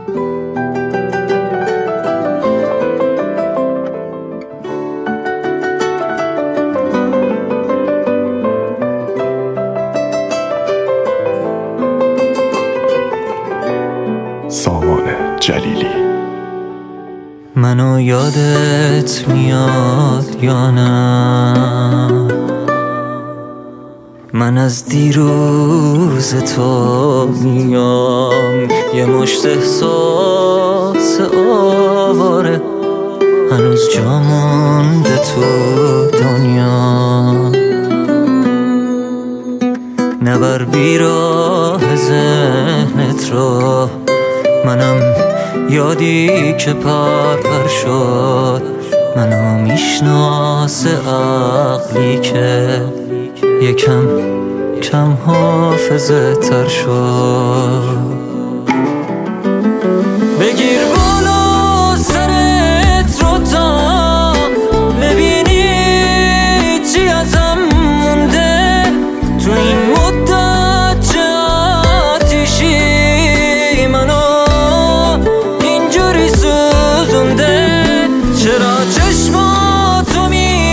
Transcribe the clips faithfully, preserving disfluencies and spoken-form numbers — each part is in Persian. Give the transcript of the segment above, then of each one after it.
سامان جلیلی. منو یادت میاد یا نه؟ من از دیروز تو میام، یه مشت احساس آواره هنوز جا مونده تو دنیا. نبر بیراه ذهنت رو، منم یادی که پر پر شد. منو میشناسه عقلی که یکم کم حافظه تر شد. بگیر بالا سرت رو تا ببینی چی ازم مونده تو این مدت چه آتیشی منو اینجوری سوزونده. چرا چشماتو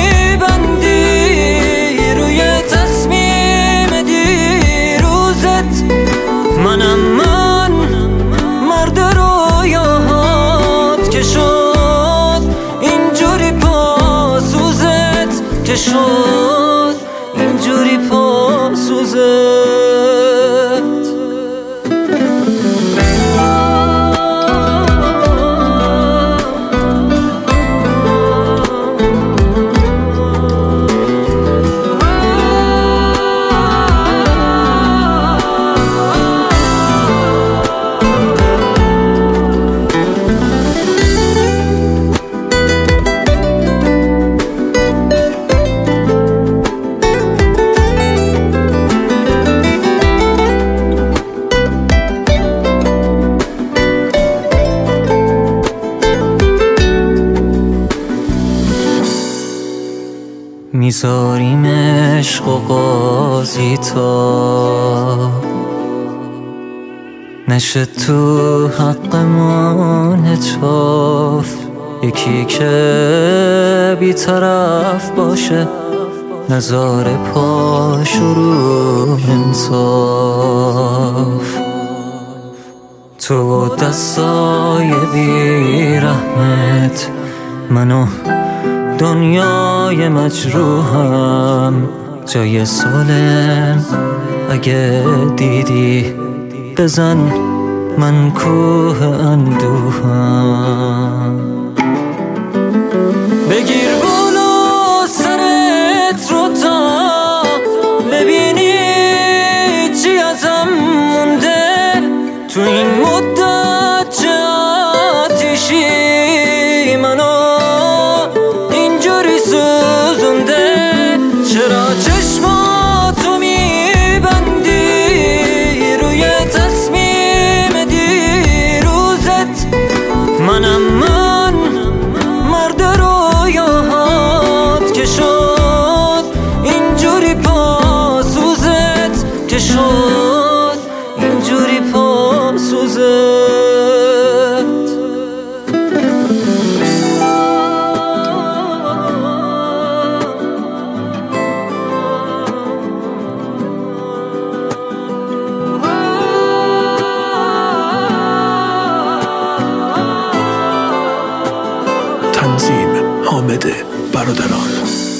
میبندی روی تصمیم دیروزت؟ منم من مرد رویاهات که شد اینجوری پاسوزت، که شد اینجوری پاسوزت. میذاریم عشق و قاضی تا نشه تو حقمون هچاف. یکی که بی‌طرف باشه نذاره پاش رو انصاف. تو دستای بیرحمت منو دنیای مجروحم جای سالم اگه دیدی بزن من کوه اندوهم. بگیر بالا سرت رو تا ببینی چی ازم مونده تو این مدت چه آتیشی منو سوزونده. چرا چشماتو میبندی روی تصمیم دیروزت؟ منم من مرد رویاهات که شد اینجوری پاسوزت، که شد اینجوری پاسوزت. تنظیم حامد برادران.